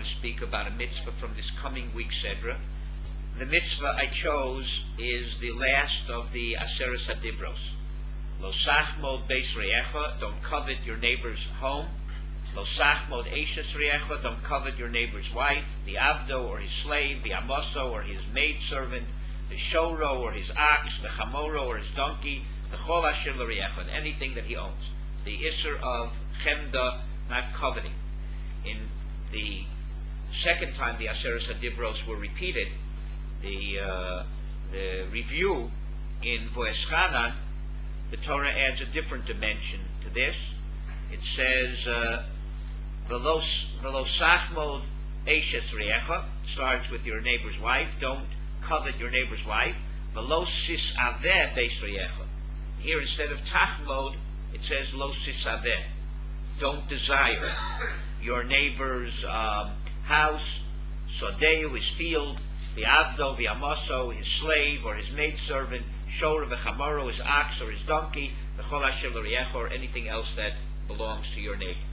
to speak about a mitzvah from this coming week's Sedra. The mitzvah I chose is the last of the Aseres HaDibros. Lo sachmod beis re'echa, don't covet your neighbor's home. Lo sachmod eishes re'echa, don't covet your neighbor's wife, the avdo or his slave, the amoso or his maidservant, the shoro or his ox, the chamoro or his donkey, the chol asher l're'echa, and anything that he owns. The isser of chemda, not coveting. In the second time the Aseres HaDibros were repeated, the review in Voeschanan, the Torah adds a different dimension to this. It says, Velo sachmod eishes re'echa, starts with your neighbor's wife, don't covet your neighbor's wife. Velo sis aveh beis re'echa. Here instead of tachmod, it says lo sis aveh. Don't desire your neighbor's house, sodeu, his field, the avdo, the amoso, his slave or his maidservant, shor v'chamoro, his ox or his donkey, the chol asher l're'echa, or anything else that belongs to your neighbor.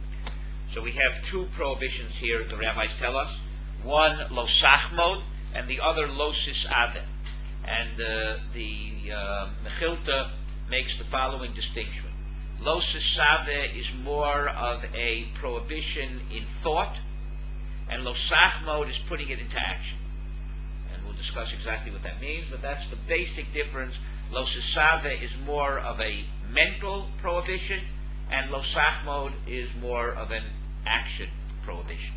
So we have two prohibitions here, the rabbis tell us. One, lo sachmod, and the other, lo sis aveh. And the Mechilta makes the following distinction. Lo sis aveh is more of a prohibition in thought, and lo sachmod is putting it into action. And we'll discuss exactly what that means, but that's the basic difference. Lo sis aveh is more of a mental prohibition, and lo sachmod is more of an action prohibition.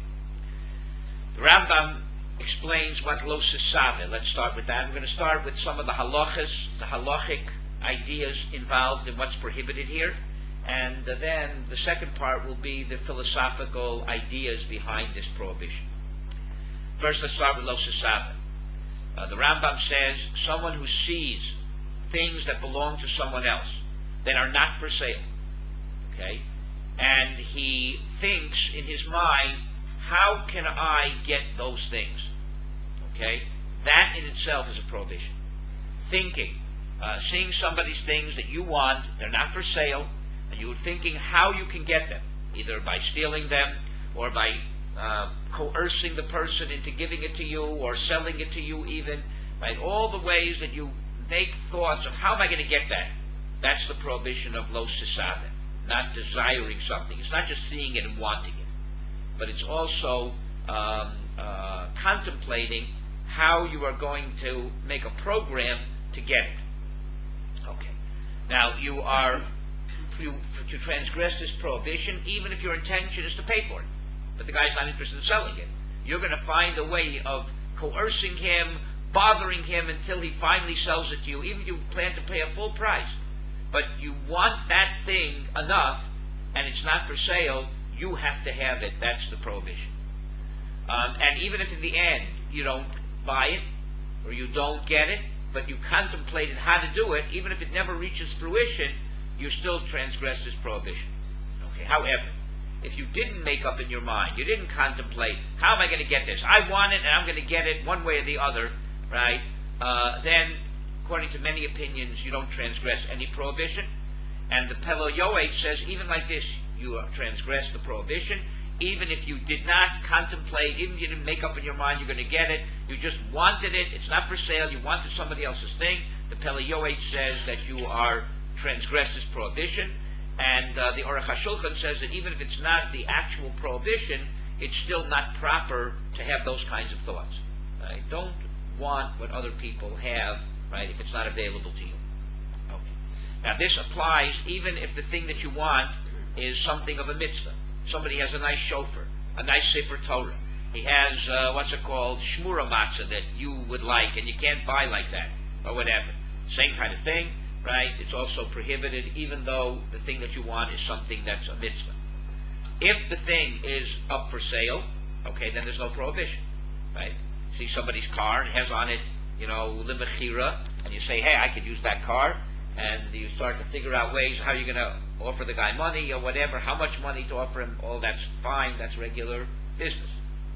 The Rambam explains what lo sis aveh. Let's start with that. We're going to start with some of the halachas, the halachic ideas involved in what's prohibited here, and then the second part will be the philosophical ideas behind this prohibition. First, let's start with lo sis aveh. The Rambam says someone who sees things that belong to someone else that are not for sale, okay, and he thinks in his mind, how can I get those things? Okay, that in itself is a prohibition. Thinking, seeing somebody's things that you want, they're not for sale, and you're thinking how you can get them, either by stealing them or by coercing the person into giving it to you or selling it to you even, right? All the ways that you make thoughts of how am I going to get that? That's the prohibition of lo sis aveh, not desiring something. It's not just seeing it and wanting it, but it's also contemplating how you are going to make a program to get it. Okay. Now, you are to transgress this prohibition, even if your intention is to pay for it, but the guy's not interested in selling it. You're going to find a way of coercing him, bothering him until he finally sells it to you, even if you plan to pay a full price. But you want that thing enough, and it's not for sale, you have to have it. That's the prohibition. And even if in the end you don't buy it, or you don't get it, but you contemplated how to do it, even if it never reaches fruition, you still transgress this prohibition. Okay. However, if you didn't make up in your mind, you didn't contemplate, how am I going to get this? I want it, and I'm going to get it one way or the other, right? Then, according to many opinions, you don't transgress any prohibition. And the Pelo Yoed says, even like this, you transgress the prohibition. Even if you did not contemplate, even if you didn't make up in your mind you're going to get it, you just wanted it, it's not for sale, you wanted somebody else's thing, the Pelo Yoed says that you are transgress this prohibition. And the Aruch HaShulchan says that even if it's not the actual prohibition, it's still not proper to have those kinds of thoughts. Right? Don't want what other people have, right, if it's not available to you. Okay. Now this applies even if the thing that you want is something of a mitzvah. Somebody has a nice shofar, a nice sefer Torah. He has, shmura matzah that you would like, and you can't buy like that, or whatever. Same kind of thing, right? It's also prohibited, even though the thing that you want is something that's a mitzvah. If the thing is up for sale, okay, then there's no prohibition, right? See somebody's car and it has on it, limachira, and you say, hey, I could use that car, and you start to figure out ways how you're going to offer the guy money or whatever, how much money to offer him, all that's fine, that's regular business.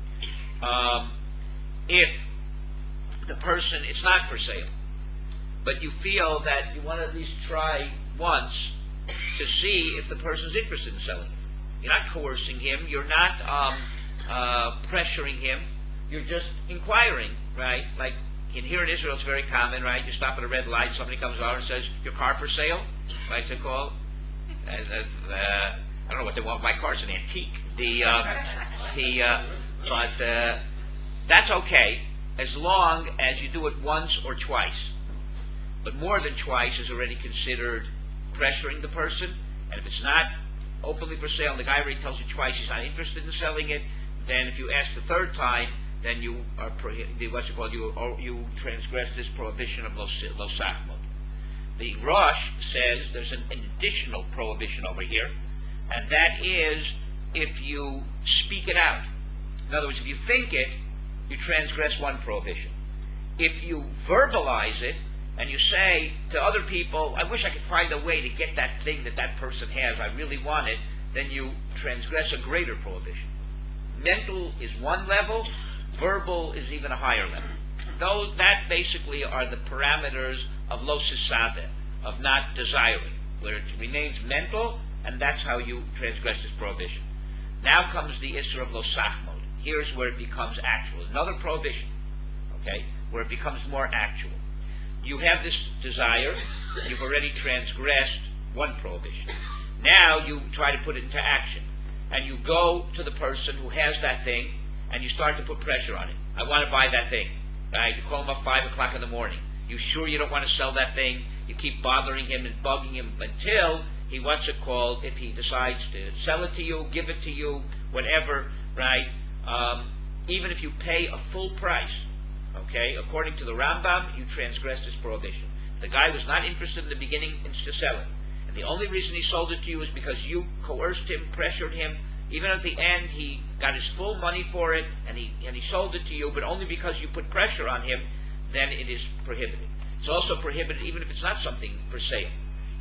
If the person, it's not for sale, but you feel that you want to at least try once to see if the person's interested in selling it. You're not coercing him, you're not pressuring him. You're just inquiring, right? Like here in Israel, it's very common, right? You stop at a red light, somebody comes over and says, "Your car for sale?" Right? It's a call. I don't know what they want with my car. It's an antique. But that's okay as long as you do it once or twice. But more than twice is already considered pressuring the person. And if it's not openly for sale, and the guy already tells you twice he's not interested in selling it, then if you ask the third time, then you are you transgress this prohibition of lo sachmod. The Rosh says there's an additional prohibition over here, and that is if you speak it out. In other words, if you think it, you transgress one prohibition. If you verbalize it, and you say to other people, "I wish I could find a way to get that thing that that person has, I really want it," then you transgress a greater prohibition. Mental is one level, verbal is even a higher level. Those that basically are the parameters of lo sisave, of not desiring, where it remains mental, and that's how you transgress this prohibition. Now comes the issur of lo sachmod. Here's where it becomes actual. Another prohibition, okay, where it becomes more actual. You have this desire, you've already transgressed one prohibition. Now you try to put it into action, and you go to the person who has that thing, and you start to put pressure on it. "I want to buy that thing." Right? You call him up 5 o'clock in the morning. You sure you don't want to sell that thing? You keep bothering him and bugging him until he wants it called. If he decides to sell it to you, give it to you, whatever, right? Even if you pay a full price, okay, according to the Rambam, you transgress this prohibition. If the guy was not interested in the beginning to sell it, and the only reason he sold it to you is because you coerced him, pressured him, even at the end he got his full money for it, and he sold it to you, but only because you put pressure on him, then it is prohibited. It's also prohibited even if it's not something for sale.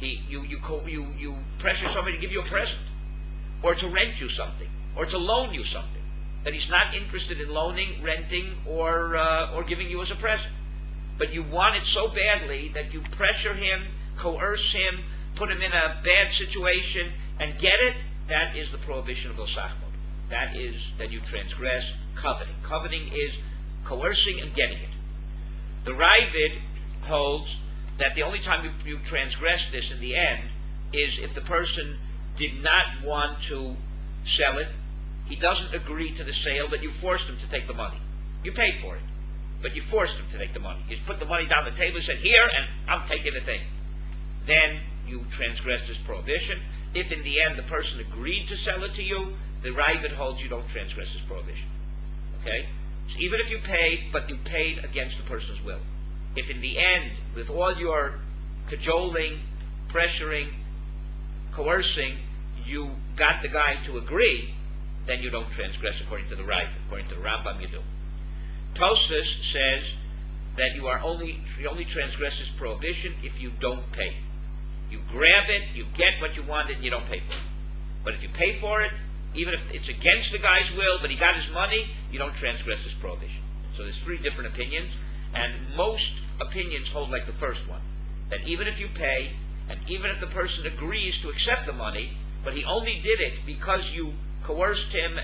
You pressure somebody to give you a present, or to rent you something, or to loan you something that he's not interested in loaning, renting, or giving you as a present. But you want it so badly that you pressure him, coerce him, put him in a bad situation, and get it. That is the prohibition of lo sachmod. That is, then you transgress coveting. Coveting is coercing and getting it. The Ravid holds that the only time you transgress this in the end is if the person did not want to sell it. He doesn't agree to the sale, but you forced him to take the money. You paid for it, but you forced him to take the money. You put the money down the table and said, "Here, and I'm taking the thing." Then you transgress this prohibition. If in the end the person agreed to sell it to you, the Ravid holds you don't transgress this prohibition. Okay? So even if you paid, but you paid against the person's will. If in the end, with all your cajoling, pressuring, coercing, you got the guy to agree, then you don't transgress according to the Ravid. According to the Rambam, you do. Tosfos says that you only transgress this prohibition if you don't pay. You grab it, you get what you wanted, and you don't pay for it. But if you pay for it, even if it's against the guy's will, but he got his money, you don't transgress this prohibition. So there's 3 different opinions, and most opinions hold like the first one, that even if you pay, and even if the person agrees to accept the money, but he only did it because you coerced him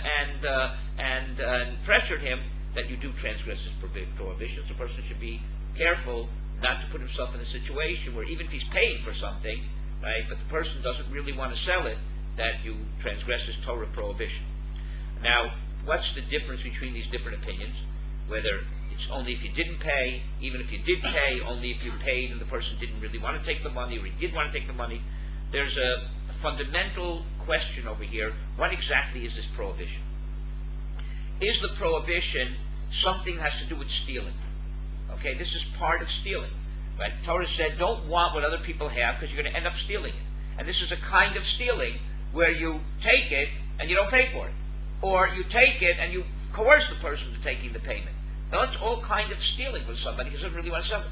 and pressured him, that you do transgress this prohibition. So a person should be careful not to put himself in a situation where even if he's paying for something, right, but the person doesn't really want to sell it, that you transgress this Torah prohibition. Now, what's the difference between these different opinions? Whether it's only if you didn't pay, even if you did pay, only if you paid and the person didn't really want to take the money, or he did want to take the money. There's a fundamental question over here. What exactly is this prohibition? Is the prohibition something that has to do with stealing? Okay, this is part of stealing. Right? The Torah said, don't want what other people have because you're going to end up stealing it. And this is a kind of stealing where you take it and you don't pay for it. Or you take it and you coerce the person to taking the payment. Now, that's all kind of stealing with somebody because they doesn't really want to sell it.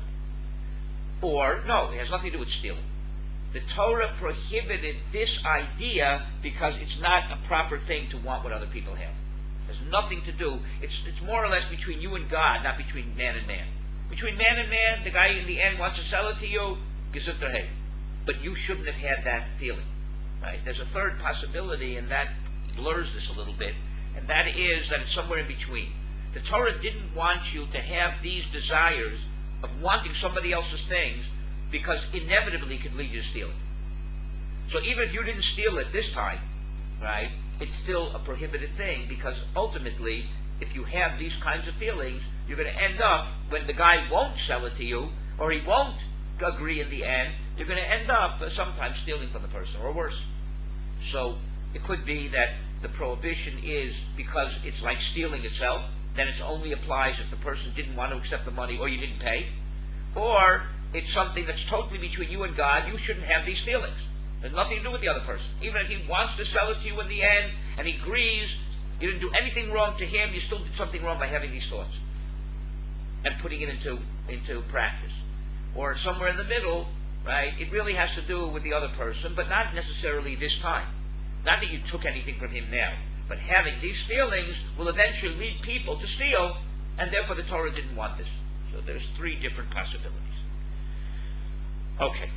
Or, no, it has nothing to do with stealing. The Torah prohibited this idea because it's not a proper thing to want what other people have. It has nothing to do. It's more or less between you and God, not between man and man. Between man and man, the guy in the end wants to sell it to you, gesund hey. But you shouldn't have had that feeling. Right? There's a third possibility, and that blurs this a little bit. and that is that it's somewhere in between. The Torah didn't want you to have these desires of wanting somebody else's things, because inevitably it could lead you to stealing. So even if you didn't steal it this time, right, it's still a prohibited thing, because ultimately, if you have these kinds of feelings, you're going to end up, when the guy won't sell it to you, or he won't agree in the end, you're going to end up sometimes stealing from the person, or worse. So it could be that the prohibition is because it's like stealing itself, then it only applies if the person didn't want to accept the money or you didn't pay. Or it's something that's totally between you and God. You shouldn't have these feelings. There's nothing to do with the other person. Even if he wants to sell it to you in the end and he agrees, you didn't do anything wrong to him, you still did something wrong by having these thoughts and putting it into practice. Or somewhere in the middle, right, it really has to do with the other person, but not necessarily this time. Not that you took anything from him now, but having these feelings will eventually lead people to steal, and therefore the Torah didn't want this. So there's three different possibilities. Okay.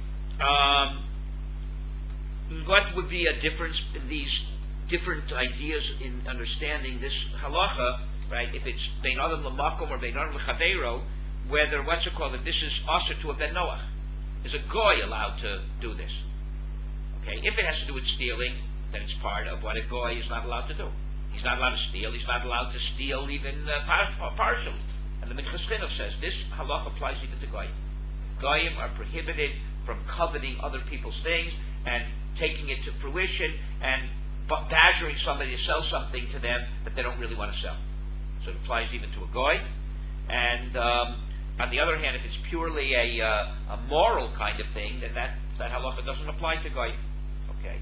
What would be a difference in these different ideas in understanding this halacha, right? If it's bein adam l'makom or bein adam l'chaveiro, whether, if this is also to a ben Noach. Is a goy allowed to do this? Okay. If it has to do with stealing, then it's part of what a goy is not allowed to do. He's not allowed to steal. He's not allowed to steal even partially. And the Minchas Chinuch says this halach applies even to goyim. Goyim are prohibited from coveting other people's things and taking it to fruition and badgering somebody to sell something to them that they don't really want to sell. So it applies even to a goy. And on the other hand, if it's purely a moral kind of thing, then that halacha doesn't apply to goyim. Okay.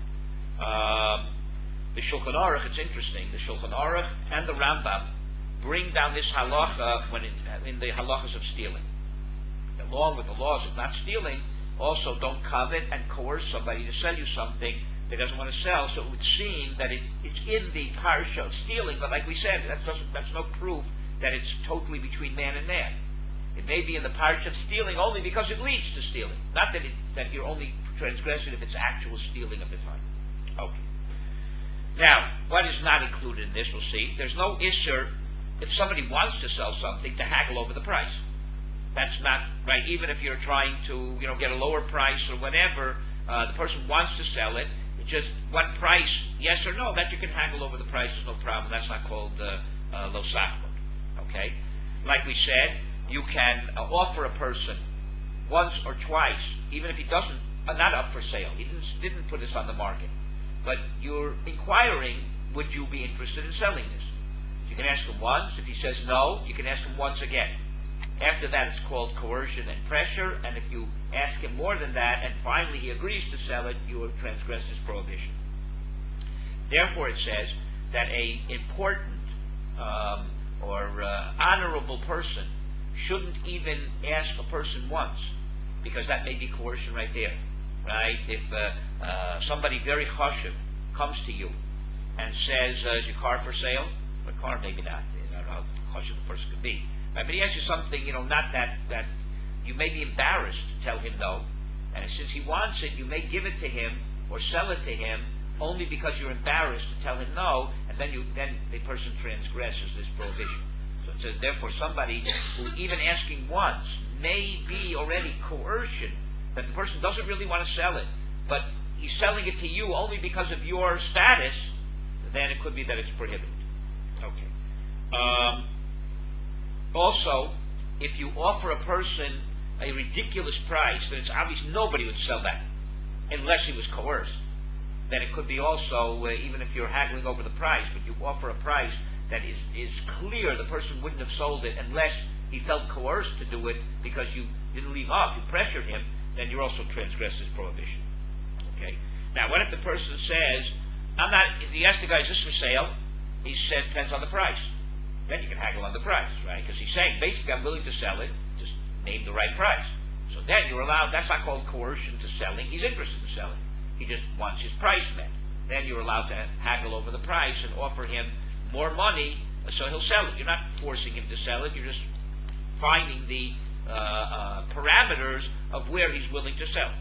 The Shulchan Aruch, it's interesting, the Shulchan Aruch and the Rambam bring down this halacha in the halachas of stealing. Along with the laws of not stealing, also don't covet and coerce somebody to sell you something they doesn't want to sell. So it would seem that it's in the parsha of stealing, but like we said, that's no proof that it's totally between man and man. It may be in the parsha of stealing only because it leads to stealing, not that you're only transgressing if it's actual stealing of the time. Okay. Now, what is not included in this, we'll see. There's no issur if somebody wants to sell something to haggle over the price. That's not right. Even if you're trying to, get a lower price or whatever, the person wants to sell it. It's just what price, yes or no, that you can haggle over the price is no problem. That's not called lo sachmod. Okay? Like we said, you can offer a person once or twice, even if he doesn't, not up for sale. He didn't put this on the market. But you're inquiring, would you be interested in selling this? You can ask him once. If he says no, you can ask him once again. After that, it's called coercion and pressure. And if you ask him more than that, and finally he agrees to sell it, you have transgressed his prohibition. Therefore, it says that a important or honorable person shouldn't even ask a person once, because that may be coercion right there. Right? If somebody very chashuv comes to you and says, is your car for sale? A car, maybe not. I don't know how chashuv the person could be. Right? But he asks you something, not that you may be embarrassed to tell him no. And since he wants it, you may give it to him or sell it to him only because you're embarrassed to tell him no, and then the person transgresses this prohibition. So it says, therefore, somebody who even asking once may be already coercion, that the person doesn't really want to sell it, but he's selling it to you only because of your status, then it could be that it's prohibited. Okay. Also, if you offer a person a ridiculous price, then it's obvious nobody would sell that unless he was coerced. Then it could be also, even if you're haggling over the price, but you offer a price that is clear the person wouldn't have sold it unless he felt coerced to do it because you didn't leave off, you pressured him, then you're also transgressed his prohibition. Okay. Now, what if the person says, if he asks the guy, is this for sale? He said, depends on the price. Then you can haggle on the price, right? Because he's saying, basically, I'm willing to sell it, just name the right price. So then you're allowed, that's not called coercion to selling, he's interested in selling. He just wants his price met. Then you're allowed to haggle over the price and offer him more money so he'll sell it. You're not forcing him to sell it, you're just finding the parameters of where he's willing to sell.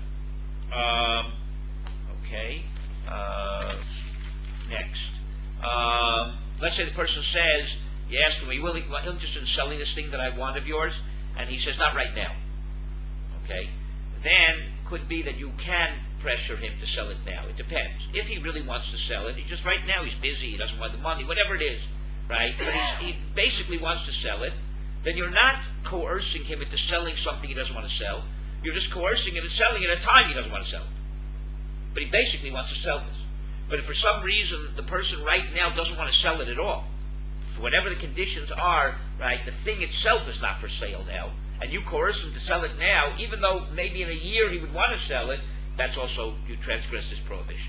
Okay. Next. let's say the person says, you ask him, are you interested in selling this thing that I want of yours? And he says, not right now. Okay? Then could be that you can pressure him to sell it now. It depends. If he really wants to sell it, he just right now he's busy, he doesn't want the money, whatever it is, right? But he basically wants to sell it, then you're not coercing him into selling something he doesn't want to sell. You're just coercing him into selling it at a time he doesn't want to sell it. But he basically wants to sell this. But if for some reason the person right now doesn't want to sell it at all, for whatever the conditions are, right, the thing itself is not for sale now, and you coerce him to sell it now, even though maybe in a year he would want to sell it, that's also, you transgress this prohibition.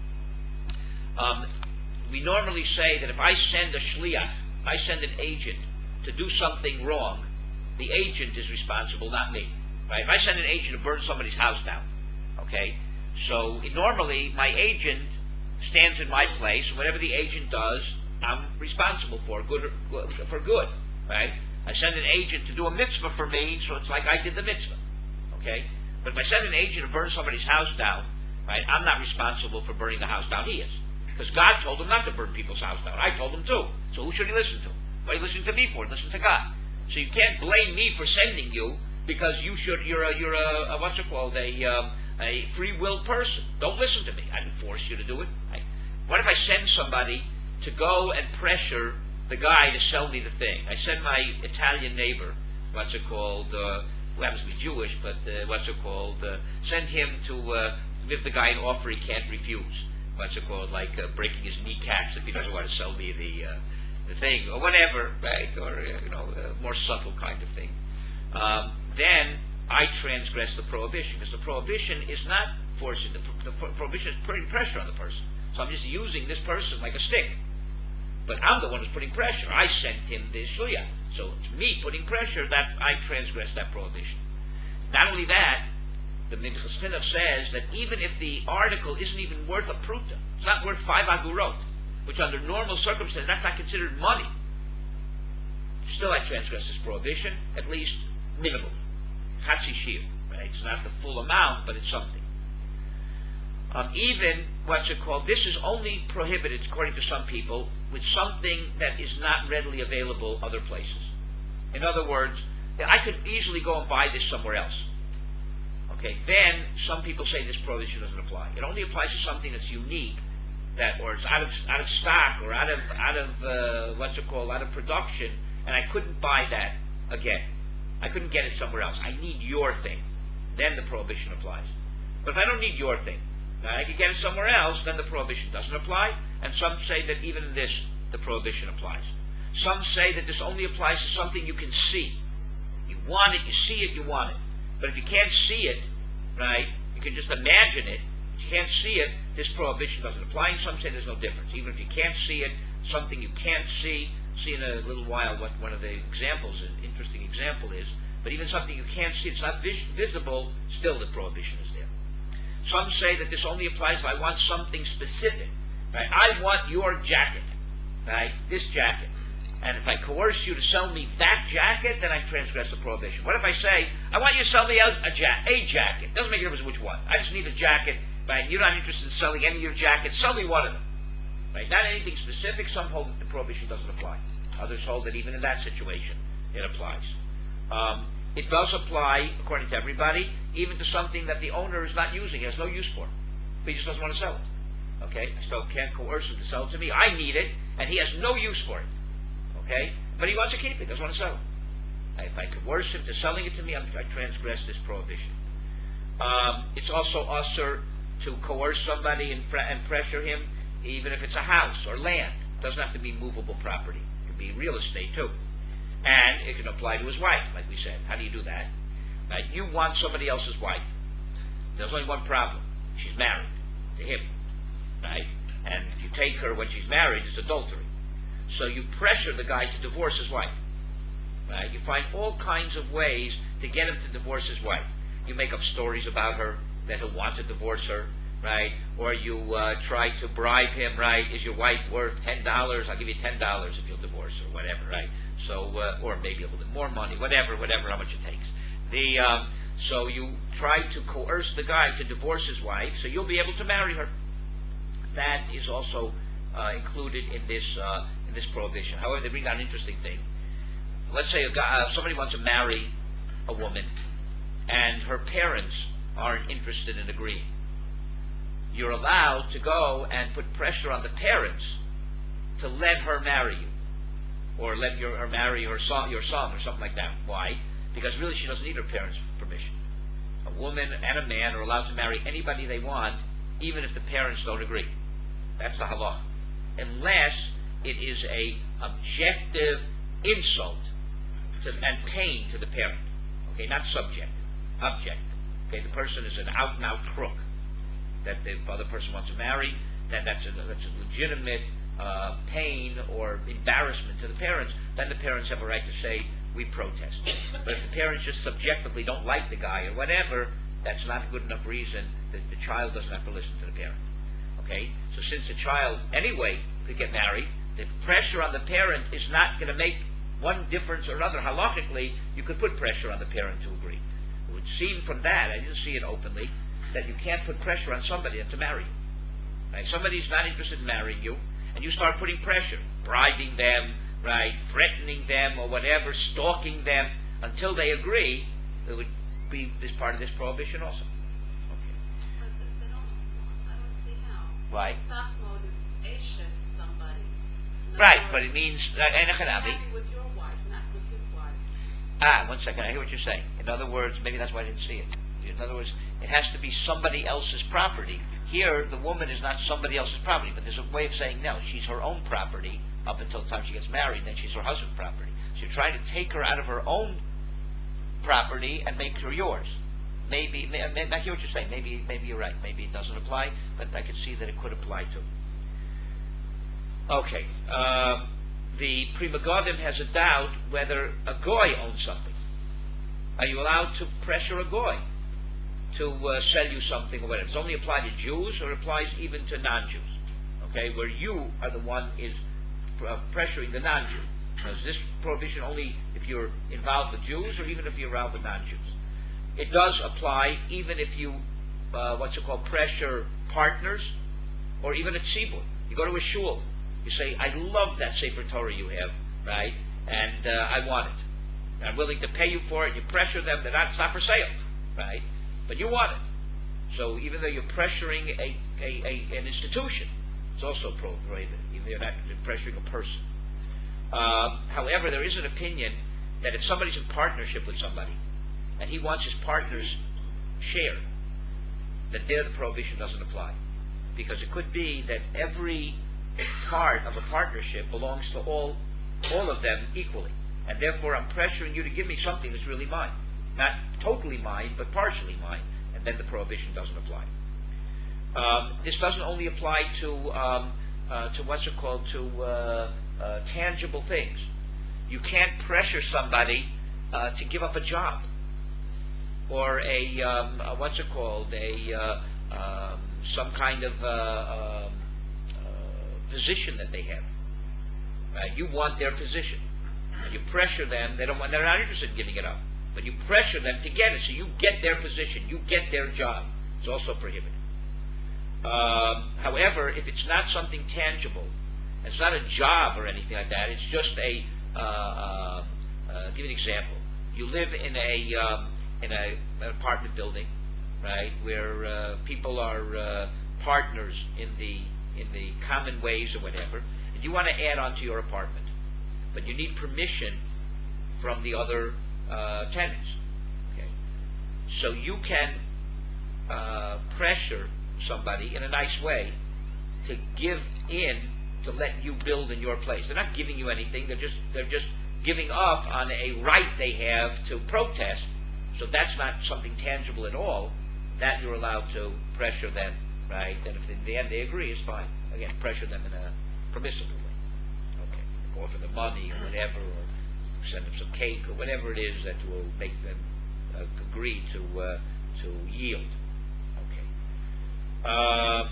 We normally say that if I send a shliach, I send an agent to do something wrong, the agent is responsible, not me. Right? If I send an agent to burn somebody's house down, okay, so normally my agent stands in my place, and whatever the agent does, I'm responsible for good, right? I send an agent to do a mitzvah for me, so it's like I did the mitzvah, okay? But if I send an agent to burn somebody's house down, right, I'm not responsible for burning the house down. He is, because God told him not to burn people's house down. I told him to. So who should he listen to? What are you listening to me for? Listen to God. So you can't blame me for sending you, because you're a what's it called, a free-willed person. Don't listen to me. I didn't force you to do it. What if I send somebody to go and pressure the guy to sell me the thing? I send my Italian neighbor, what's it called, who happens to be Jewish, but what's it called, send him to give the guy an offer he can't refuse. What's it called, like breaking his kneecaps if he doesn't want to sell me the thing, or whatever, right, or a more subtle kind of thing. Then I transgress the prohibition, because the prohibition is not forcing, the prohibition is putting pressure on the person. So I'm just using this person like a stick. But I'm the one who's putting pressure. I sent him the shliach. So it's me putting pressure that I transgress that prohibition. Not only that, the Minchas Chinuch says that even if the article isn't even worth a pruta, it's not worth 5 agurot, which under normal circumstances, that's not considered money. Still I transgress this prohibition, at least minimally. Chatzi shir, right? It's not the full amount, but it's something. Even, what's it called, this is only prohibited, according to some people, with something that is not readily available other places. In other words, I could easily go and buy this somewhere else. Okay, then some people say this prohibition doesn't apply. It only applies to something that's unique, that, or it's out of stock, or out of what's it called, out of production, and I couldn't buy that again. I couldn't get it somewhere else. I need your thing. Then the prohibition applies. But if I don't need your thing, I can get it somewhere else, then the prohibition doesn't apply. And some say that even in this, the prohibition applies. Some say that this only applies to something you can see. You want it, you see it, you want it. But if you can't see it, right, you can just imagine it. If you can't see it, this prohibition doesn't apply. And some say there's no difference. Even if you can't see it, something you can't see in a little while what one of the examples, an interesting example is, but even something you can't see, it's not visible, still the prohibition is there. Some say that this only applies if I want something specific. Right? I want your jacket, right? This jacket. And if I coerce you to sell me that jacket, then I transgress the prohibition. What if I say, I want you to sell me a jacket? Doesn't make a difference which one. I just need a jacket, right? You're not interested in selling any of your jackets. Sell me one of them. Right? Not anything specific. Some hold that the prohibition doesn't apply. Others hold that even in that situation, it applies. It does apply, according to everybody, even to something that the owner is not using, he has no use for, but he just doesn't want to sell it. Okay? I still can't coerce him to sell it to me. I need it, and he has no use for it. Okay? But he wants to keep it, doesn't want to sell it. If I coerce him to selling it to me, I transgress this prohibition. It's also usher to coerce somebody and pressure him, even if it's a house or land. It doesn't have to be movable property. It can be real estate too. And it can apply to his wife, like we said. How do you do that? Right? You want somebody else's wife. There's only one problem. She's married to him. Right? And if you take her when she's married, it's adultery. So you pressure the guy to divorce his wife. Right? You find all kinds of ways to get him to divorce his wife. You make up stories about her, that he'll want to divorce her. Right? Or you try to bribe him, right? Is your wife worth $10? I'll give you $10 if you'll divorce her, whatever, right? So, or maybe a little bit more money, whatever, how much it takes. So you try to coerce the guy to divorce his wife, so you'll be able to marry her. That is also included in this prohibition. However, they bring down an interesting thing. Let's say somebody wants to marry a woman, and her parents aren't interested in agreeing. You're allowed to go and put pressure on the parents to let her marry you, or let her marry your son, or something like that. Why? Because really she doesn't need her parents' permission. A woman and a man are allowed to marry anybody they want, even if the parents don't agree. That's the halacha. Unless it is a objective insult and pain to the parent. Okay, not subjective, objective. Okay, the person is an out-and-out crook that the other person wants to marry, then that's a legitimate pain or embarrassment to the parents. Then the parents have a right to say, we protest. But if the parents just subjectively don't like the guy or whatever, that's not a good enough reason that the child doesn't have to listen to the parent. Okay? So since the child anyway could get married, the pressure on the parent is not going to make one difference or another. Halachically, you could put pressure on the parent to agree. It would seem from that, I didn't see it openly, that you can't put pressure on somebody to marry you. Right? Somebody's not interested in marrying you, and you start putting pressure, bribing them, right, threatening them or whatever, stalking them until they agree. It would be this part of this prohibition also. Okay. But I don't see how. Why? Sachmod is ashes somebody. Right, but it means happy with your wife, not with his wife. One second, I hear what you're saying. In other words, maybe that's why I didn't see it. In other words, it has to be somebody else's property. Here, the woman is not somebody else's property, but there's a way of saying no, she's her own property up until the time she gets married, then she's her husband's property. So you're trying to take her out of her own property and make her yours. Maybe I hear what you're saying. Maybe you're right. Maybe it doesn't apply, but I can see that it could apply too. Okay. The Pri Megadim has a doubt whether a goy owns something. Are you allowed to pressure a goy to sell you something or whatever? It's only applied to Jews, or it applies even to non-Jews. Okay, where you are the one is pressuring the non-Jew. Now, is this prohibition only if you're involved with Jews, or even if you're involved with non-Jews? It does apply even if you, pressure partners, or even at tzibur. You go to a shul, you say, I love that Sefer Torah you have, right? And I want it. I'm willing to pay you for it. You pressure them, it's not for sale, right? But you want it. So even though you're pressuring an institution, it's also prohibited, even though you're not pressuring a person. However, there is an opinion that if somebody's in partnership with somebody, and he wants his partner's share, that there the prohibition doesn't apply. Because it could be that every part of a partnership belongs to all of them equally. And therefore I'm pressuring you to give me something that's really mine. Not totally mine, but partially mine. And then the prohibition doesn't apply. This doesn't only apply to tangible things. You can't pressure somebody to give up a job, or some kind of position that they have. Right? You want their position, and you pressure them. They're not interested in giving it up, but you pressure them to get it, so you get their position, you get their job. It's also prohibited. However, if it's not something tangible, it's not a job or anything like that. It's just I'll give you an example. You live in an apartment building, right, where people are partners in the common ways or whatever, and you want to add on to your apartment, but you need permission from the other tenants. Okay, so you can pressure somebody in a nice way to give in, to let you build in your place. They're not giving you anything. They're just giving up on a right they have to protest. So that's not something tangible at all. That you're allowed to pressure them, right? And if in the end they agree, it's fine. Again, pressure them in a permissible way. Okay, offer them money or whatever, or send them some cake or whatever it is that will make them agree to yield. Okay.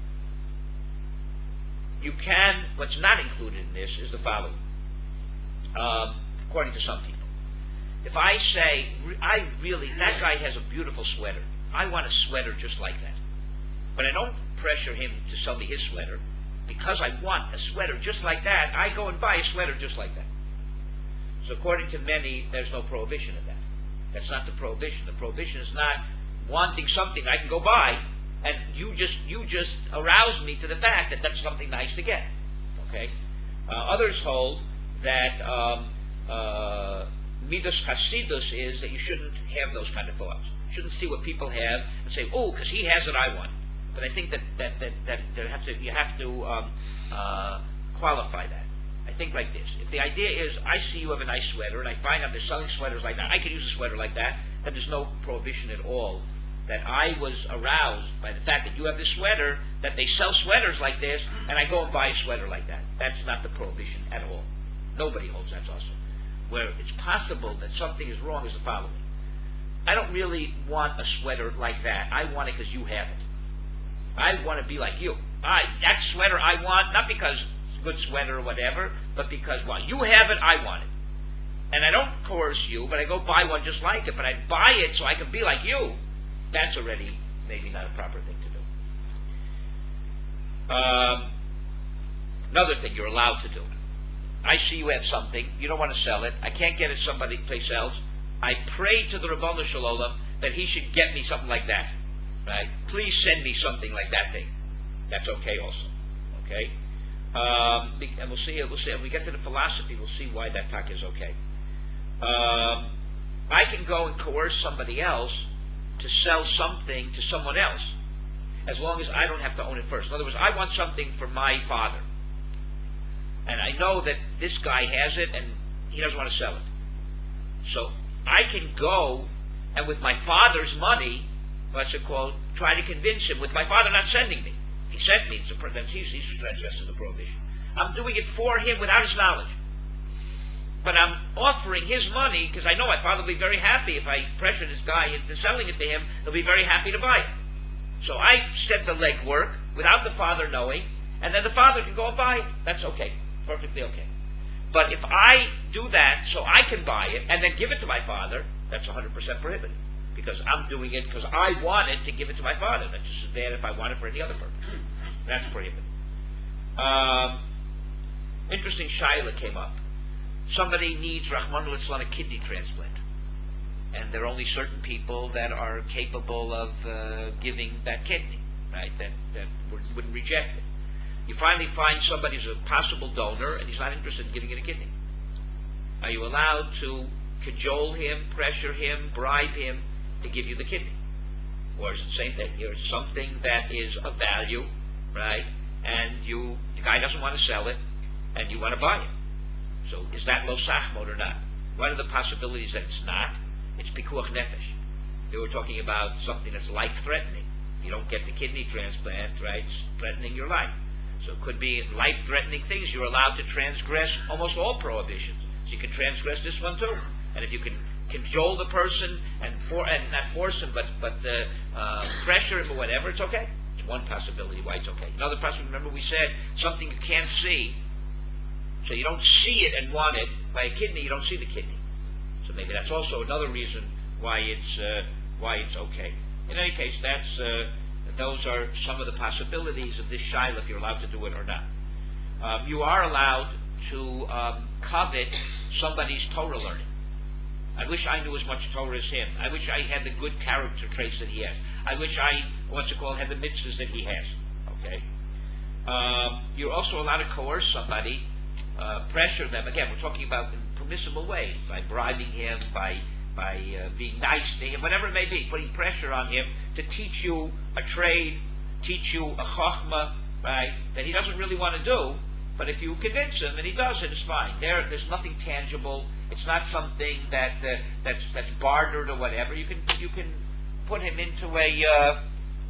What's not included in this is the following. According to some people, if I say, that guy has a beautiful sweater, I want a sweater just like that, but I don't pressure him to sell me his sweater, because I want a sweater just like that, I go and buy a sweater just like that. So according to many, there's no prohibition in that. That's not the prohibition. The prohibition is not wanting something I can go buy, and you just arouse me to the fact that that's something nice to get. Okay. Others hold that midas chasidus is that you shouldn't have those kind of thoughts. You shouldn't see what people have and say, "Oh, because he has it, I want." But I think that you have to qualify that. I think like this: if the idea is, I see you have a nice sweater, and I find out they're selling sweaters like that, I could use a sweater like that, then there's no prohibition at all. That I was aroused by the fact that you have this sweater, that they sell sweaters like this, and I go and buy a sweater like that. That's not the prohibition at all. Nobody holds that's also. Where it's possible that something is wrong is the following. I don't really want a sweater like that. I want it because you have it. I want to be like you. That sweater I want, not because it's a good sweater or whatever, but because, well, you have it, I want it. And I don't coerce you, but I go buy one just like it, but I buy it so I can be like you. That's already maybe not a proper thing to do. Another thing you're allowed to do. I see you have something, you don't want to sell it, I can't get it someplace else. I pray to the Ribono Shel Olam that he should get me something like that. Right? Please send me something like that thing. That's okay also. Okay? And we'll see, when we get to the philosophy, we'll see why that talk is okay. I can go and coerce somebody else to sell something to someone else, as long as I don't have to own it first. In other words, I want something for my father, and I know that this guy has it, and he doesn't want to sell it. So I can go, and with my father's money, what's it called, try to convince him, with my father not sending me. If he sent me, he's transgressing the prohibition. I'm doing it for him without his knowledge. But I'm offering his money because I know my father will be very happy if I pressure this guy into selling it to him. He'll be very happy to buy it. So I set the legwork without the father knowing, and then the father can go and buy it. That's okay. Perfectly okay. But if I do that so I can buy it and then give it to my father, that's 100% prohibited. Because I'm doing it because I want it to give it to my father. That's just as bad if I want it for any other purpose. That's prohibited. Interesting shaila came up. Somebody needs, Rahman al-Islam, a kidney transplant. And there are only certain people that are capable of giving that kidney, right? That wouldn't reject it. You finally find somebody who's a possible donor and he's not interested in giving it a kidney. Are you allowed to cajole him, pressure him, bribe him to give you the kidney? Or is it the same thing? Here's something that is of value, right? And the guy doesn't want to sell it, and you want to buy it. So is that lo sachmod or not? One of the possibilities that it's not, it's pikuach nefesh. They were talking about something that's life-threatening. You don't get the kidney transplant, right? It's threatening your life. So it could be life-threatening things. You're allowed to transgress almost all prohibitions. So you can transgress this one too. And if you can cajole the person and not force him, but pressure him or whatever, it's okay. It's one possibility why it's okay. Another possibility, remember we said something you can't see. So you don't see it and want it. By a kidney, you don't see the kidney. So maybe that's also another reason why it's okay. In any case, those are some of the possibilities of this shaila, if you're allowed to do it or not. You are allowed to covet somebody's Torah learning. I wish I knew as much Torah as him. I wish I had the good character traits that he has. I wish I, had the mitzvahs that he has. Okay. You're also allowed to coerce somebody, pressure them. Again, we're talking about in permissible ways, by bribing him, by being nice to him, whatever it may be, putting pressure on him to teach you a trade, teach you a chokhmah, right, that he doesn't really want to do. But if you convince him and he does it, it's fine. There's nothing tangible. It's not something that's bartered or whatever. You can put him into a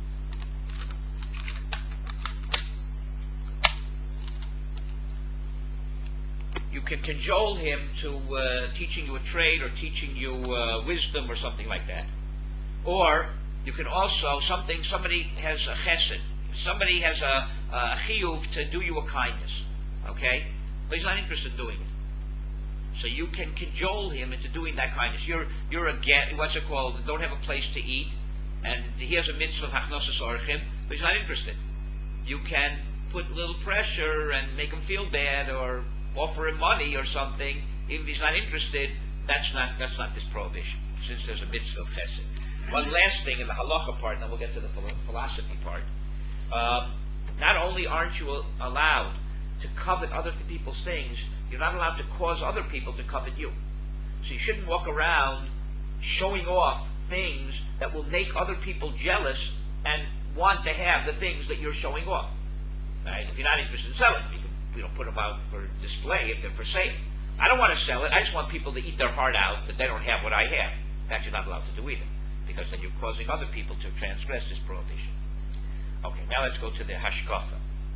you can cajole him to teaching you a trade or teaching you wisdom or something like that. Or you can also somebody has a chesed, somebody has a chiyuv to do you a kindness. Okay? But he's not interested in doing it. So you can cajole him into doing that kindness. You're a don't have a place to eat, and he has a mitzvah of hachnosas orchim, but he's not interested. You can put a little pressure and make him feel bad, or offer him money or something, even if he's not interested, that's not this prohibition, since there's a mitzvah of chesed. One last thing in the halacha part, and then we'll get to the philosophy part. Not only aren't you allowed to covet other people's things, you're not allowed to cause other people to covet you. So you shouldn't walk around showing off things that will make other people jealous and want to have the things that you're showing off. Right? If you're not interested in selling, you can put them out for display if they're for sale. I don't want to sell it. I just want people to eat their heart out that they don't have what I have. That you're not allowed to do either, because then you're causing other people to transgress this prohibition. Okay, now let's go to the hashkafa.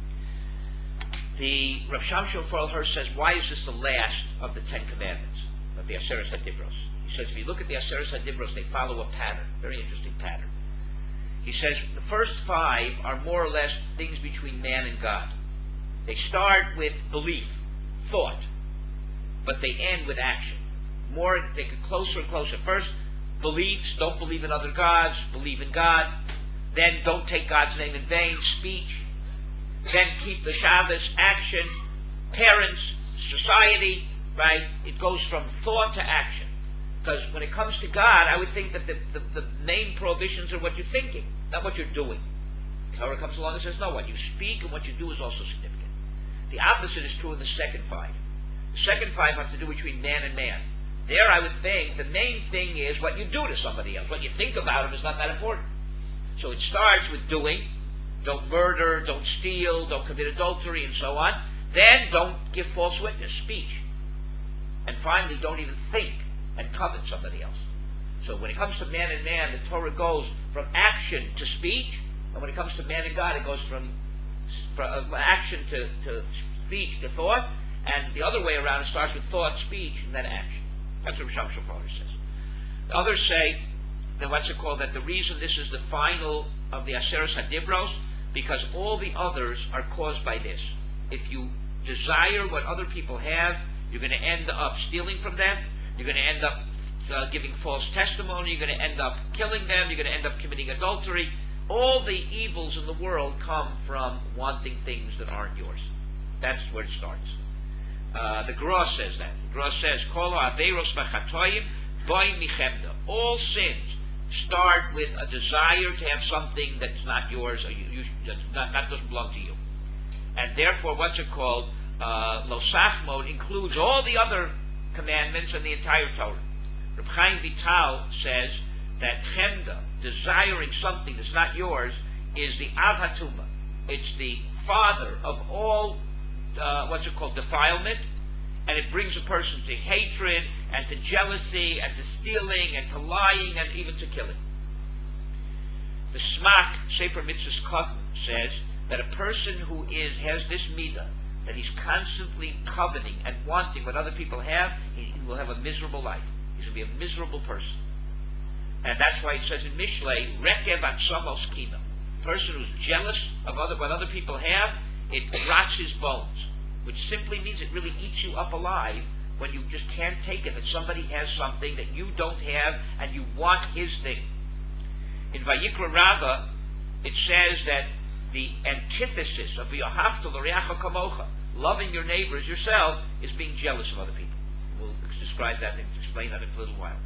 The Rav Shamshon Farel Hirsch says, why is this the last of the 10 Commandments, of the Aseres HaDibros? He says, if you look at the Aseres HaDibros, they follow a pattern, very interesting pattern. He says, the first 5 are more or less things between man and God. They start with belief, thought, but they end with action. They get closer and closer. First, beliefs, don't believe in other gods, believe in God. Then, don't take God's name in vain, speech. Then, keep the Shabbos, action. Parents, society, right? It goes from thought to action. Because when it comes to God, I would think that the main prohibitions are what you're thinking, not what you're doing. Torah comes along and says, no, what you speak and what you do is also significant. The opposite is true in the second 5. The second 5 have to do between man and man. There, I would think, the main thing is what you do to somebody else. What you think about them is not that important. So it starts with doing. Don't murder, don't steal, don't commit adultery, and so on. Then, don't give false witness, speech. And finally, don't even think and covet somebody else. So when it comes to man and man, the Torah goes from action to speech, and when it comes to man and God, it goes from action to speech to thought, and the other way around, it starts with thought, speech, and then action. That's what Rav Shamshon Farel says. The others say that that the reason this is the final of the Aseres HaDibros, because all the others are caused by this. If you desire what other people have, you're going to end up stealing from them, you're going to end up giving false testimony, you're going to end up killing them, you're going to end up committing adultery. All the evils in the world come from wanting things that aren't yours. That's where it starts. The Gra says that. The Gra says, Kol ha'averos v'chatoyim boi michemda. All sins start with a desire to have something that's not yours, or that doesn't belong to you. And therefore, Lo Sachmod includes all the other commandments and the entire Torah. Reb Chaim Vital says that chemda, desiring something that's not yours, is the Av HaTuma. It's the father of all defilement, and it brings a person to hatred and to jealousy and to stealing and to lying and even to killing. The Smak, Sefer Mitzvahs Katan, says that a person who has this midah, that he's constantly coveting and wanting what other people have, he will have a miserable life. He's going to be a miserable person. And that's why it says in Mishlei, Rekev Atzamos Kina. A person who's jealous of what other people have, it rots his bones, which simply means it really eats you up alive when you just can't take it that somebody has something that you don't have and you want his thing. In Vayikra Rabbah, it says that the antithesis of V'yohavta l'reacha kamocha, loving your neighbor as yourself, is being jealous of other people. We'll describe that and explain that in a little while.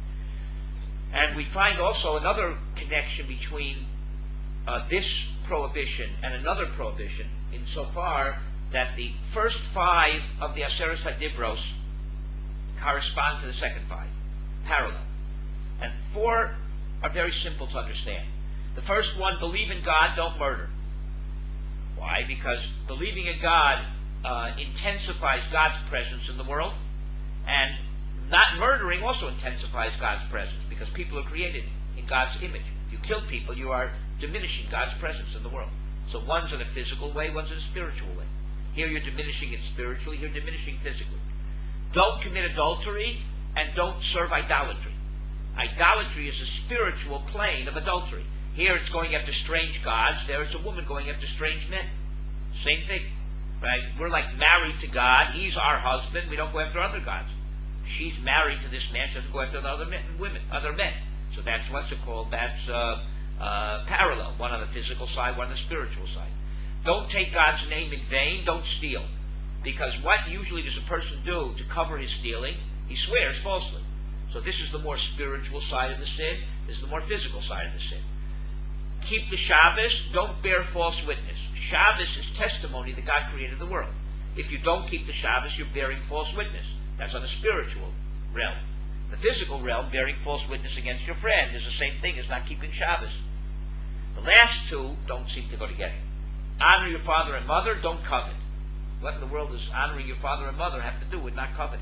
And we find also another connection between this prohibition and another prohibition, insofar that the first 5 of the Aseres HaDibros correspond to the second 5, parallel. And 4 are very simple to understand. The first one, believe in God, don't murder. Why? Because believing in God intensifies God's presence in the world, and not murdering also intensifies God's presence, because people are created in God's image. If you kill people, you are diminishing God's presence in the world. So one's in a physical way, one's in a spiritual way. Here you're diminishing it spiritually, you're diminishing physically. Don't commit adultery, and don't serve idolatry. Idolatry is a spiritual plane of adultery. Here it's going after strange gods, there it's a woman going after strange men. Same thing, right? We're like married to God, he's our husband, we don't go after other gods. She's married to this man, she doesn't go after the other men. So that's parallel, one on the physical side, one on the spiritual side. Don't take God's name in vain. Don't steal. Because what usually does a person do to cover his stealing? He swears falsely. So this is the more spiritual side of the sin. This is the more physical side of the sin. Keep the Shabbos. Don't bear false witness. Shabbos is testimony that God created the world. If you don't keep the Shabbos, you're bearing false witness. That's on the spiritual realm. The physical realm, bearing false witness against your friend, is the same thing as not keeping Shabbos. The last two don't seem to go together. Honor your father and mother. Don't covet. What in the world does honoring your father and mother have to do with not coveting?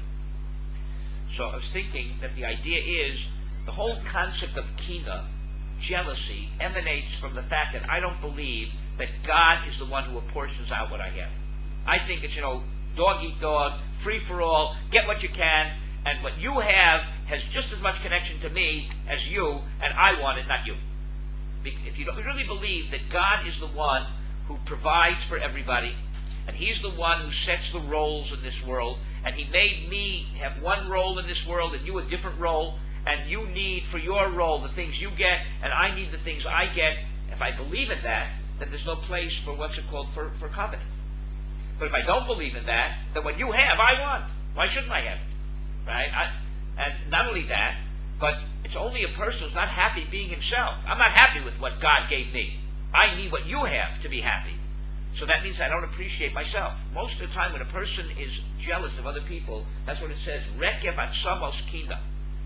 So I was thinking that the idea is the whole concept of kina, jealousy, emanates from the fact that I don't believe that God is the one who apportions out what I have. I think it's, dog eat dog, free for all, get what you can, and what you have has just as much connection to me as you, and I want it, not you. If you don't really believe that God is the one who provides for everybody, and He's the one who sets the roles in this world, and He made me have one role in this world and you a different role, and you need for your role the things you get, and I need the things I get. If I believe in that, then there's no place for for coveting. But if I don't believe in that, then what you have, I want. Why shouldn't I have it? Right? And not only that, but it's only a person who's not happy being himself. I'm not happy with what God gave me. I need what you have to be happy. So that means I don't appreciate myself. Most of the time when a person is jealous of other people, that's what it says, Rekev atzamos kina.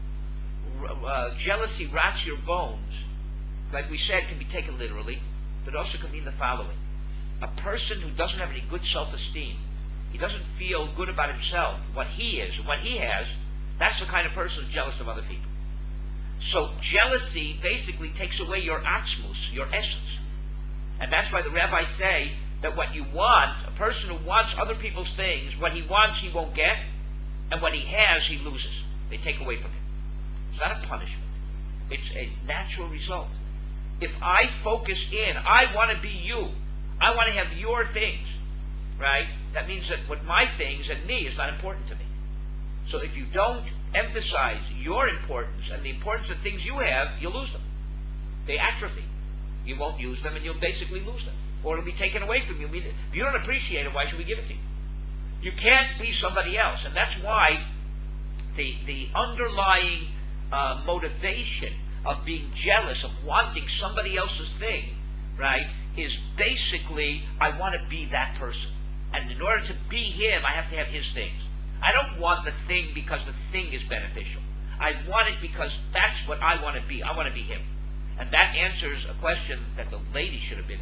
Jealousy rots your bones. Like we said, can be taken literally, but also can mean the following. A person who doesn't have any good self-esteem, he doesn't feel good about himself, what he is, what he has, that's the kind of person who's jealous of other people. So jealousy basically takes away your atzmus, your essence. And that's why the rabbis say that what you want, a person who wants other people's things, what he wants he won't get, and what he has he loses. They take away from him. It's not a punishment. It's a natural result. If I focus in, I want to be you. I want to have your things, right? That means that what my things and me is not important to me. So if you don't emphasize your importance and the importance of things you have, you'll lose them. They atrophy. You won't use them and you'll basically lose them. Or it'll be taken away from you. If you don't appreciate it, why should we give it to you? You can't be somebody else. And that's why the underlying motivation of being jealous, of wanting somebody else's thing, right, is basically, I want to be that person. And in order to be him, I have to have his things. I don't want the thing because the thing is beneficial. I want it because that's what I want to be. I want to be him. And that answers a question that the lady should have been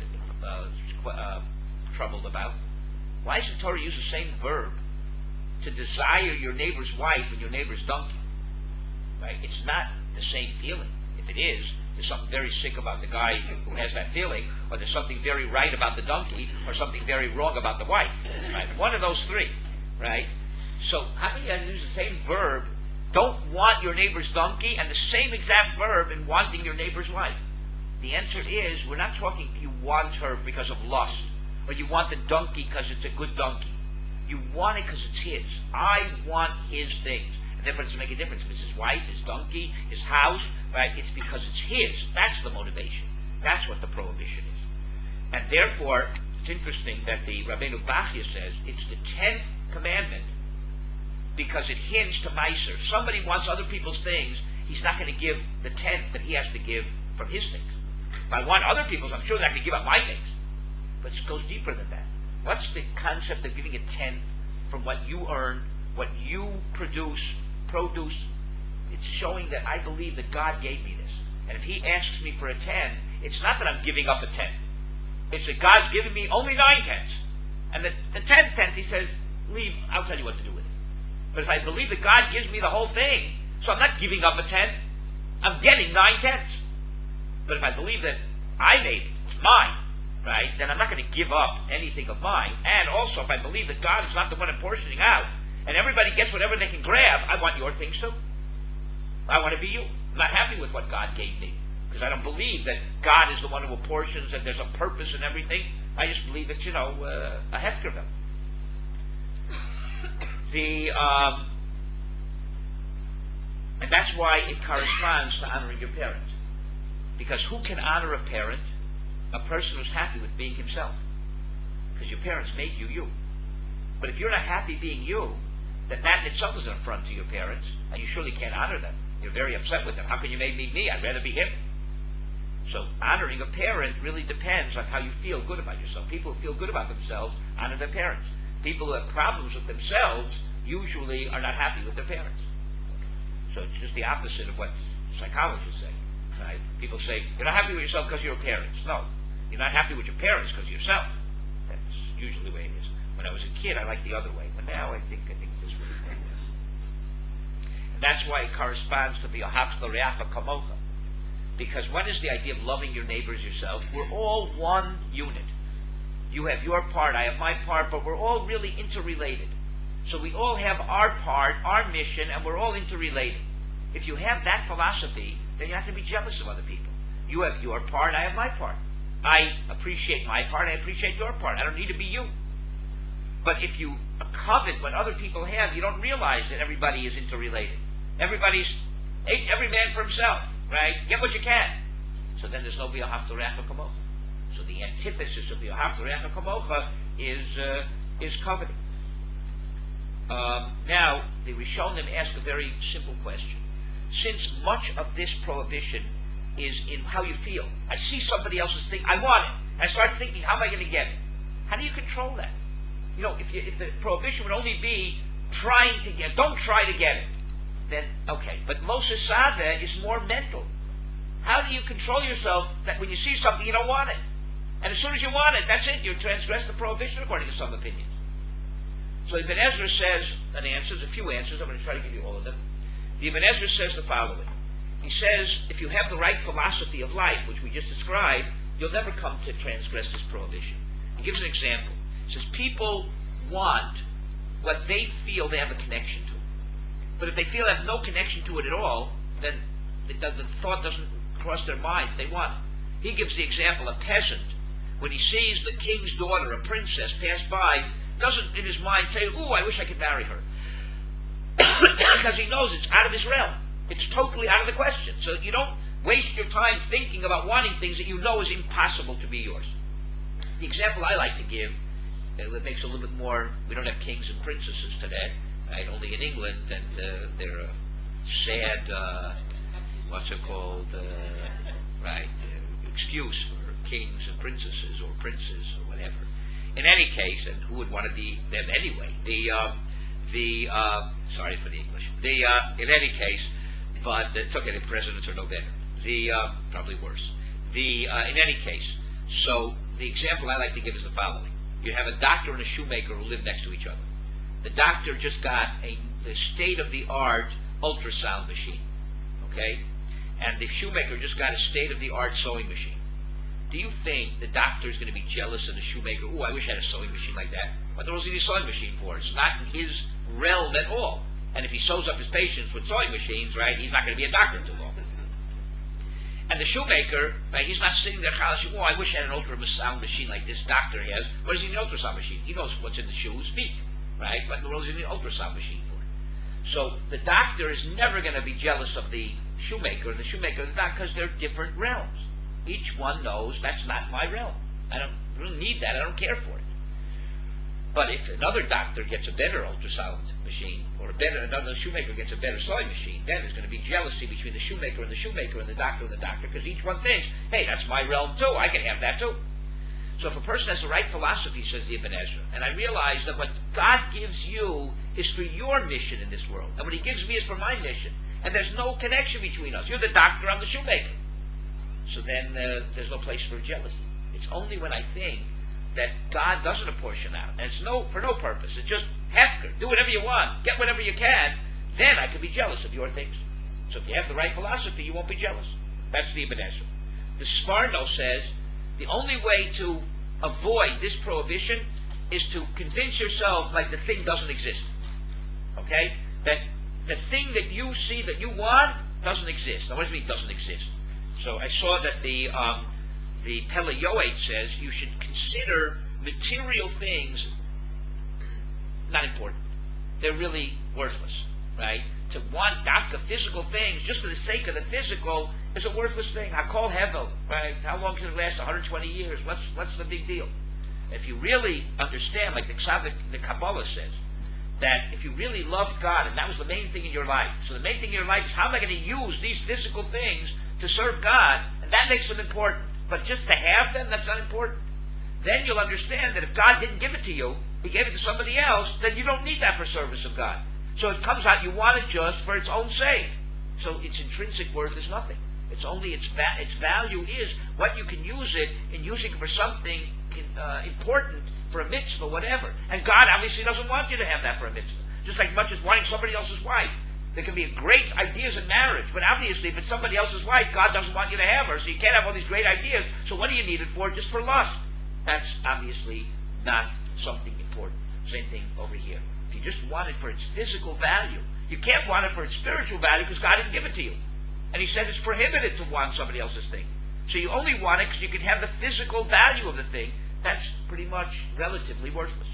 troubled about. Why does the Torah use the same verb to desire your neighbor's wife and your neighbor's donkey? Right? It's not the same feeling. If it is, there's something very sick about the guy who has that feeling, or there's something very right about the donkey, or something very wrong about the wife. Right? One of those three. Right? So how can you use the same verb, don't want your neighbor's donkey, and the same exact verb in wanting your neighbor's wife? The answer is, we're not talking you want her because of lust, or you want the donkey because it's a good donkey. You want it because it's his. I want his things. And therefore it doesn't make a difference if it's his wife, his donkey, his house, right? It's because it's his. That's the motivation. That's what the prohibition is. And therefore, it's interesting that the Rabbeinu Bachya says it's the 10th commandment because it hints to Meiser. If somebody wants other people's things, he's not going to give the 10th that he has to give from his things. If I want other people's, I'm sure that I can give up my things. But it goes deeper than that. What's the concept of giving a 10th from what you earn, what you produce? It's showing that I believe that God gave me this. And if he asks me for a 10th, it's not that I'm giving up a 10th. It's that God's given me only 9 tenths. And the 10th tenth, he says, leave, I'll tell you what to do with it. But if I believe that God gives me the whole thing, so I'm not giving up a 10th, I'm getting 9 tenths. But if I believe that I made it, it's mine, right, then I'm not going to give up anything of mine. And also, if I believe that God is not the one apportioning out, and everybody gets whatever they can grab, I want your things too. I want to be you. I'm not happy with what God gave me, because I don't believe that God is the one who apportions and there's a purpose in everything. I just believe it's, a Hefkerville. And that's why it corresponds to honoring your parents. Because who can honor a parent? A person who's happy with being himself. because your parents made you you. But if you're not happy being you, then that in itself is an affront to your parents, and you surely can't honor them. You're very upset with them. How can you make me me? I'd rather be him. So honoring a parent really depends on how you feel good about yourself. People who feel good about themselves honor their parents. People who have problems with themselves usually are not happy with their parents. So it's just the opposite of what psychologists say. Right? People say, you're not happy with yourself because of your parents. No. You're not happy with your parents because of yourself. That's usually the way it is. When I was a kid, I liked the other way. But now I think this way. And that's why it corresponds to the Ahavta L'Reacha Kamocha. Because what is the idea of loving your neighbors yourself? We're all one unit. You have your part, I have my part, but we're all really interrelated. So we all have our part, our mission, and we're all interrelated. If you have that philosophy, then you're not going to be jealous of other people. You have your part, I have my part. I appreciate my part, I appreciate your part. I don't need to be you. But if you covet what other people have, you don't realize that everybody is interrelated. Every man for himself, right? Get what you can. So then there's no Ahavta L'Reacha Kamocha. So the antithesis of the Ahavta L'Reacha Kamocha is coveting. Now, the Rishonim ask a very simple question. Since much of this prohibition is in how you feel, I see somebody else's thing, I want it. I start thinking, how am I going to get it? How do you control that? You know, if the prohibition would only be trying to get, don't try to get it, then okay. But Moses Sada is more mental. How do you control yourself that when you see something you don't want it? And as soon as you want it, that's it. You transgress the prohibition according to some opinions. So Ibn Ezra says, and answers, a few answers, I'm going to try to give you all of them. The Ibn Ezra says the following. He says, if you have the right philosophy of life, which we just described, you'll never come to transgress this prohibition. He gives an example. He says, people want what they feel they have a connection to. But if they feel they have no connection to it at all, then the thought doesn't cross their mind. They want it. He gives the example, a peasant, when he sees the king's daughter, a princess, pass by, doesn't in his mind say, ooh, I wish I could marry her. Because he knows it's out of his realm. It's totally out of the question. So you don't waste your time thinking about wanting things that you know is impossible to be yours. The example I like to give, that makes a little bit more, we don't have kings and princesses today, right? Only in England, and they're a sad, excuse for kings and princesses or princes or whatever. In any case, and who would want to be them anyway? Sorry for the English. In any case, but it's okay. The presidents are no better. Probably worse. In any case, so the example I like to give is the following: you have a doctor and a shoemaker who live next to each other. The doctor just got the state-of-the-art ultrasound machine, okay, and the shoemaker just got a state-of-the-art sewing machine. Do you think the doctor is going to be jealous of the shoemaker? Oh, I wish I had a sewing machine like that. What the hell is he a sewing machine for? It's not in his realm at all. And if he sews up his patients with sewing machines, right, he's not going to be a doctor too long. And the shoemaker, right, he's not sitting there, oh, I wish I had an ultrasound machine like this doctor has. What does he need an ultrasound machine? He knows what's in the shoe's feet, right? What in the world does he need an ultrasound machine for? So the doctor is never going to be jealous of the shoemaker, and the shoemaker is not, because they're different realms. Each one knows that's not my realm. I don't need that. I don't care for it. But if another doctor gets a better ultrasound machine, or another shoemaker gets a better sewing machine, then there's going to be jealousy between the shoemaker and the shoemaker and the doctor, because each one thinks, hey, that's my realm too. I can have that too. So if a person has the right philosophy, says the Ibn Ezra, and I realize that what God gives you is for your mission in this world, and what he gives me is for my mission, and there's no connection between us. You're the doctor, I'm the shoemaker. So then there's no place for jealousy. It's only when I think that God doesn't apportion out, and it's for no purpose. It's just hefker. Do whatever you want. Get whatever you can. Then I can be jealous of your things. So if you have the right philosophy, you won't be jealous. That's the Ibn Ezra. The Sforno says the only way to avoid this prohibition is to convince yourself like the thing doesn't exist. Okay? That the thing that you see that you want doesn't exist. Now what does it mean doesn't exist? So I saw that the Pele Yoet says you should consider material things not important. They're really worthless, right? To want dafka physical things just for the sake of the physical is a worthless thing. Hakol hevel, right? How long can it last? 120 years. What's the big deal? If you really understand, like the Kabbalah says, that if you really loved God, and that was the main thing in your life, so the main thing in your life is how am I going to use these physical things to serve God, and that makes them important. But just to have them, that's not important. Then you'll understand that if God didn't give it to you, He gave it to somebody else, then you don't need that for service of God. So it comes out you want it just for its own sake. So its intrinsic worth is nothing. It's only its value is what you can use it in using it for something important, for a mitzvah, whatever. And God obviously doesn't want you to have that for a mitzvah. Just like much as wanting somebody else's wife. There can be great ideas in marriage, but obviously if it's somebody else's wife, God doesn't want you to have her, so you can't have all these great ideas. So what do you need it for? Just for lust. That's obviously not something important. Same thing over here. If you just want it for its physical value, you can't want it for its spiritual value because God didn't give it to you. And He said it's prohibited to want somebody else's thing. So you only want it because you can have the physical value of the thing. That's pretty much relatively worthless.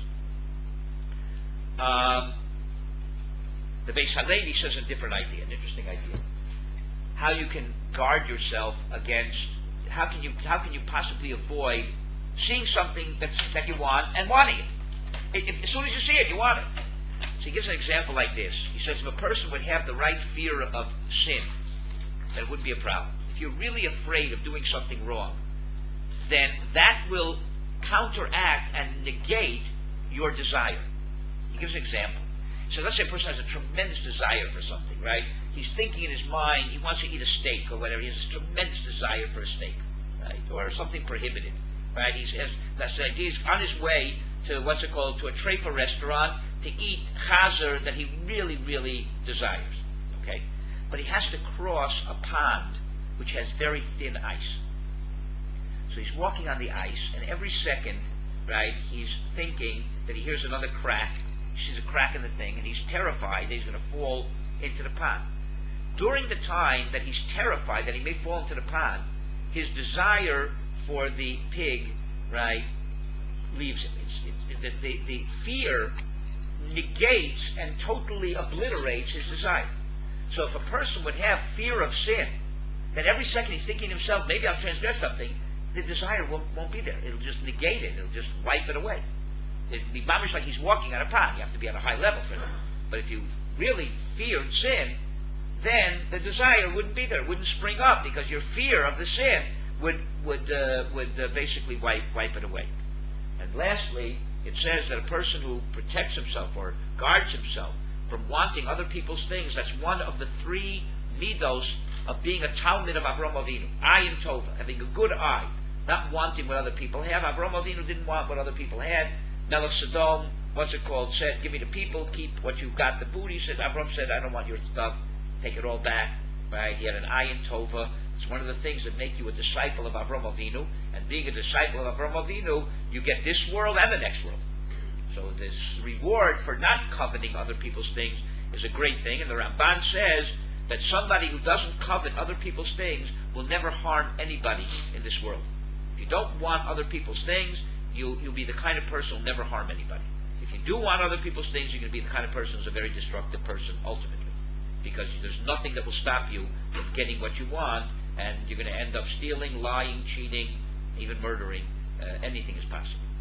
The Beis Halevi says a different idea, an interesting idea. How you can guard yourself against, how can you possibly avoid seeing something that you want and wanting it. As soon as you see it, you want it. So he gives an example like this. He says if a person would have the right fear of sin, then it wouldn't be a problem. If you're really afraid of doing something wrong, then that will counteract and negate your desire. He gives an example. So let's say a person has a tremendous desire for something, right? He's thinking in his mind, he wants to eat a steak or whatever. He has a tremendous desire for a steak, right? Or something prohibited, right? That's the idea. He's on his way to, to a treifa restaurant to eat chazer that he really, really desires, okay? But he has to cross a pond which has very thin ice. So he's walking on the ice, and every second, right, he's thinking that he hears another crack. He sees a crack in the thing, and he's terrified that he's going to fall into the pond. During the time that he's terrified that he may fall into the pond, his desire for the pig, right, leaves him. The fear negates and totally obliterates his desire. So if a person would have fear of sin, then every second he's thinking to himself, maybe I'll transgress something, the desire won't be there. It'll just negate it. It'll just wipe it away. It'd be mamish like he's walking on a pond. You have to be at a high level for that. But if you really feared sin, then the desire wouldn't be there. It wouldn't spring up because your fear of the sin would basically wipe it away. And lastly, it says that a person who protects himself or guards himself from wanting other people's things, that's one of the three midos of being a Talmid of Avraham Avinu. Ayin Tova, having a good eye, not wanting what other people have. Avraham Avinu didn't want what other people had. Melech Sodom, said, give me the people, keep what you've got, the booty. Avraham said, I don't want your stuff, take it all back. Right? He had an Ayin Tova. It's one of the things that make you a disciple of Avraham Avinu. And being a disciple of Avraham Avinu, you get this world and the next world. So this reward for not coveting other people's things is a great thing. And the Ramban says that somebody who doesn't covet other people's things will never harm anybody in this world. If you don't want other people's things, you'll be the kind of person who will never harm anybody. If you do want other people's things, you're going to be the kind of person who's a very destructive person ultimately. Because there's nothing that will stop you from getting what you want, and you're going to end up stealing, lying, cheating, even murdering. Anything is possible.